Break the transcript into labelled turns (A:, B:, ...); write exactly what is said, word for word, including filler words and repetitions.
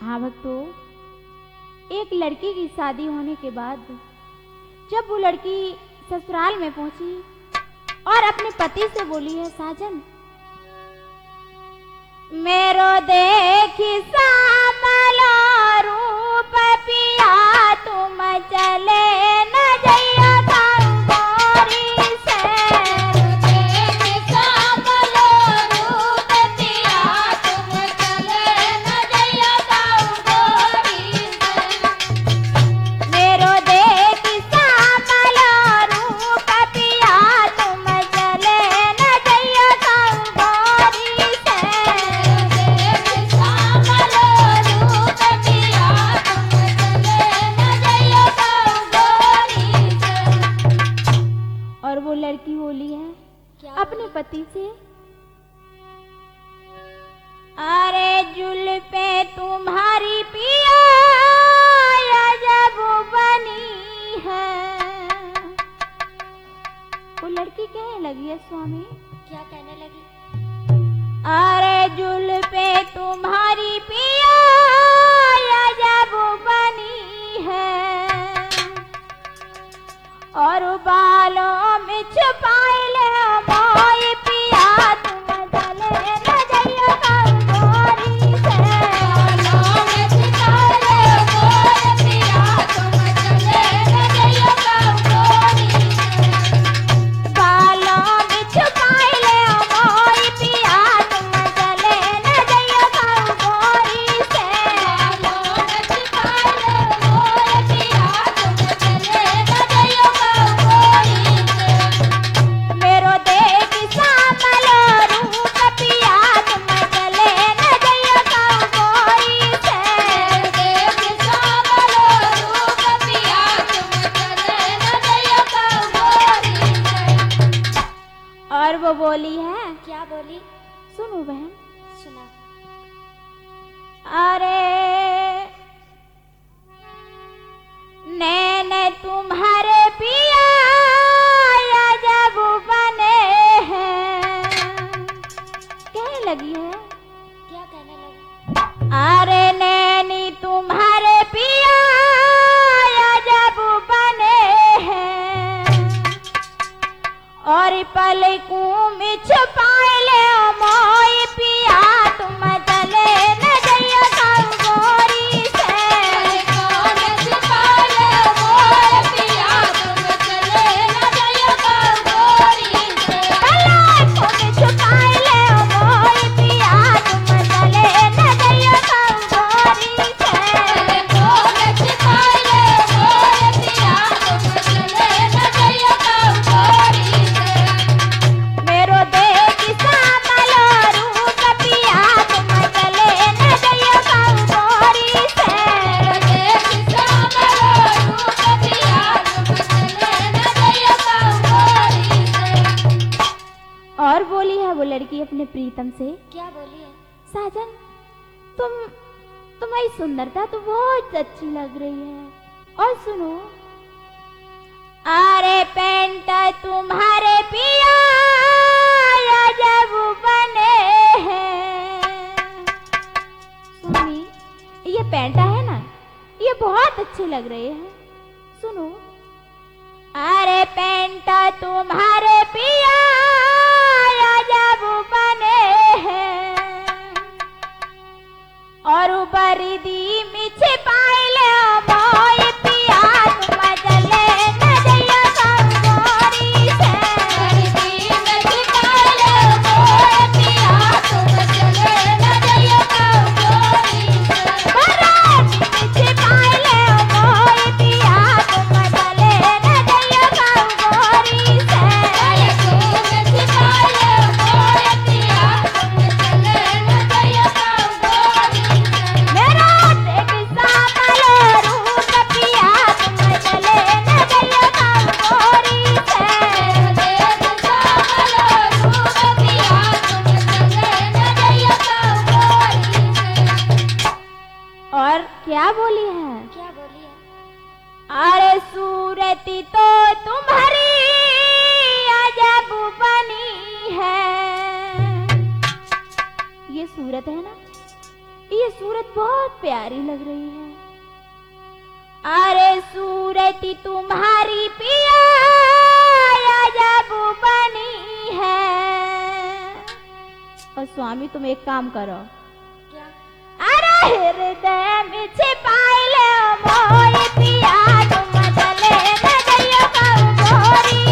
A: हाँ भक्तों, एक लड़की की शादी होने के बाद जब वो लड़की ससुराल में पहुंची और अपने पति से बोली है, साजन मेरो देखी सामलो रूप पिया, तुम चले न जइया गाँव गोरी से। देखी सामलो रूप पिया, तुम चले न जइया गाँव गोरी से। मेरो देखी सामलो रूप पिया, तुम चले न जइया गाँव गोरी से। और वो लड़की बोली है अपने पति से, अरे जुल्फे तुम्हारी पिया जब बनी है। वो लड़की कहने लगी है, स्वामी
B: क्या कहने लगी?
A: अरे जुल्फे तुम्हारी पिया जब बनी है, और बालों में छुपाए ले मोई पिया, तुम चले न जइया गाँव गोरी से। बालों में छुपाए ले मोई पिया, तुम चले न जइया गाँव गोरी से। बालों में छुपाए ले मोई पिया, तुम चले न जइया गाँव गोरी से। बालों में छुपाए ले मोई पिया, तुम चले न जइया गाँव गोरी से। मेरो देख सामलो रूप पिया, तुम चले न जइया गाँव गोरी से। देख सामलो रूप पिया, तुम चले न जइया गाँव गोरी से। और वो बोली है,
B: क्या बोली?
A: सुनो बहन,
B: सुना।
A: अरे नैन तुम्हारे पिया जब बने हैं। कहने लगी है,
B: क्या कहने लगी?
A: अरे नैनी तुम्हारे पिया जब बने हैं, और पलकों में छुपाए ले मोई पिया, तुम चले न जइया गाँव गोरी से। पलकों में छुपाए ले मोई पिया, तुम चले न जइया गाँव गोरी से। पलकों में छुपाए ले मोई पिया, तुम चले न जइया गाँव गोरी से। पलकों में छुपाए ले मोई पिया, तुम चले न जइया गाँव गोरी से। मेरो देखी सामलो रूप पिया, तुम चले न जइया गाँव गोरी से। देखी सामलो रूप पिया, तुम चले न जइया गाँव गोरी से। और बोली है वो लड़की अपने प्रीतम से,
B: क्या बोली है?
A: साजन तुम तुम्हारी सुंदरता तो बहुत अच्छी लग रही है, और सुनो, अरे पेंट तुम्हारे पिया जब बने हैं। स्वामी ये पेंटा है ना, ये बहुत अच्छे लग रहे हैं। सुनो, अरे पेंट तुम्हारे पिया जब बने हैं, और बरदी में छिपाए ले मोई पिया, तुम चले न जइया गाँव गोरी से। बरदी में छिपाए ले मोई पिया, तुम चले न जइया गाँव गोरी से। बरदी में छिपाए ले मोई पिया, तुम चले न जइया गाँव गोरी से। बरदी में छिपाए ले मोई पिया, तुम चले न जइया गाँव गोरी से। मेरा देख सामलो रूप पिया, तुम चले न जइया गाँव गोरी से। देख सामलो रूप पिया, तुम चले न जइया गाँव गोरी से। और क्या बोली है?
B: क्या बोली है?
A: अरे सूरती तो तुम्हारी अजब बनी है। ये सूरत है ना, ये ये सूरत बहुत प्यारी लग रही है। अरे सूरत तुम्हारी पिया जब बनी है। और स्वामी तुम एक काम करो,
B: क्या?
A: अरे हृदय में छिपाई ले मोरी पिया, तुम चले न गइयो कहू मोरी